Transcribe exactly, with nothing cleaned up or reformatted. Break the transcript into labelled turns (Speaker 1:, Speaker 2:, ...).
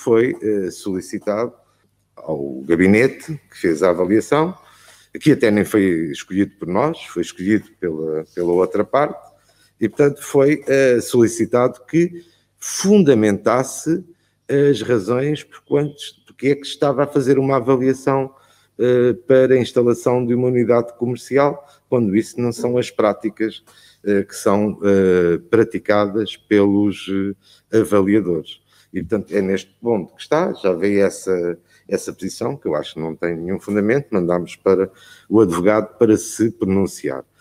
Speaker 1: foi uh, solicitado ao gabinete que fez a avaliação, que até nem foi escolhido por nós, foi escolhido pela, pela outra parte, e, portanto, foi uh, solicitado que fundamentasse as razões por quantos, porque é que estava a fazer uma avaliação uh, para a instalação de uma unidade comercial, quando isso não são as práticas uh, que são uh, praticadas pelos uh, avaliadores. E, portanto, é neste ponto que está, já veio essa, essa posição, que eu acho que não tem nenhum fundamento, mandámos para o advogado para se pronunciar.